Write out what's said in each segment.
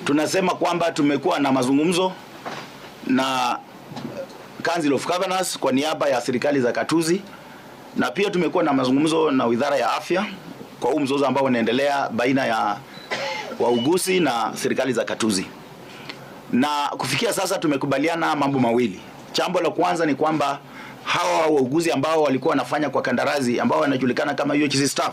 Tunasema kwamba tumekuwa na mazungumzo na Council of Governors kwa niaba ya serikali za gatuzi, na pia tumekuwa na mazungumzo na Wizara ya Afya kwa huu mzozo ambao unaendelea baina ya wauguzi na serikali za gatuzi. Na kufikia sasa tumekubaliana mambo mawili. Jambo la kwanza ni kwamba hawa wauguzi ambao walikuwa wanafanya kwa kandarasi ambao wanajulikana kama UHC staff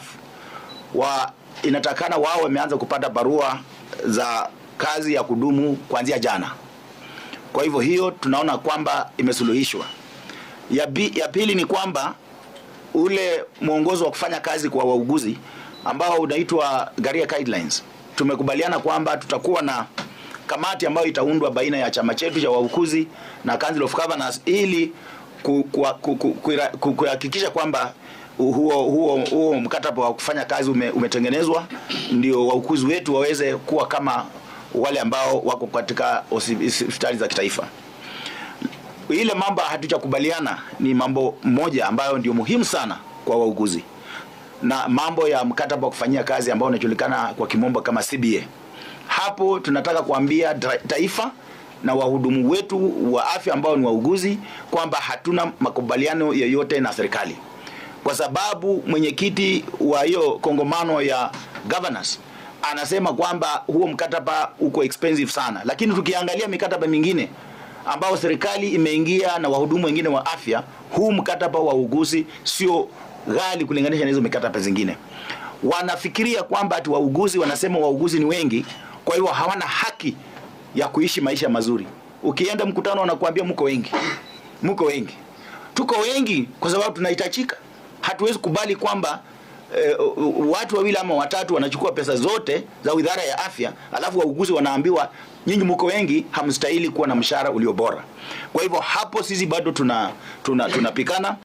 inatakana wao wameanza kupata barua za kazi ya kudumu kuanzia jana. Kwa hivyo hiyo tunaona kwamba imesuluhishwa. Ya pili ni kwamba ule mwongozo wa kufanya kazi kwa wauguzi ambao unaitwa Career Guidelines, tumekubaliana kwamba tutakuwa na kamati ambayo itaundwa baina ya chama chetu cha wauguzi na Council of Governors ili kuhakikisha kwamba huo mkataba wa kufanya kazi umetengenezwa, ndio wauguzi wetu waweze kuwa kama wale ambao wako katika hospitali za kitaifa. Ile mambo hatujakubaliana ni mambo moja ambayo ndio muhimu sana kwa wauguzi, na mambo ya mkataba wa kufanyia kazi ambao unajulikana kwa kimombo kama CBA. Hapo tunataka kuambia taifa na wahudumu wetu wa afya ambao ni wauguzi kwamba hatuna makubaliano yoyote na serikali, kwa sababu mwenyekiti wa hiyo kongamano ya governors anasema kwamba huo mkataba uko expensive sana. Lakini tukiangalia mikataba mingine ambao serikali imeingia na wahudumu wengine wa afya, huu mkataba wa wauguzi sio ghali kulinganisha na hizo mikataba zingine. Wanafikiria kwamba ati wauguzi, wanasema wauguzi ni wengi, kwa hivyo hawana haki ya kuishi maisha mazuri. Ukienda mkutano wanakuambia mko wengi. Mko wengi. Tuko wengi kwa sababu tunahitajika. Hatuwezi kubali kwamba watu wawili ama watatu wanachukua pesa zote za Wizara ya Afya, alafu wauguzi wanaambiwa nyinyi mko wengi, hamstahili kuwa na mshahara ulio bora. Kwa hivyo hapo sisi bado tunapikana.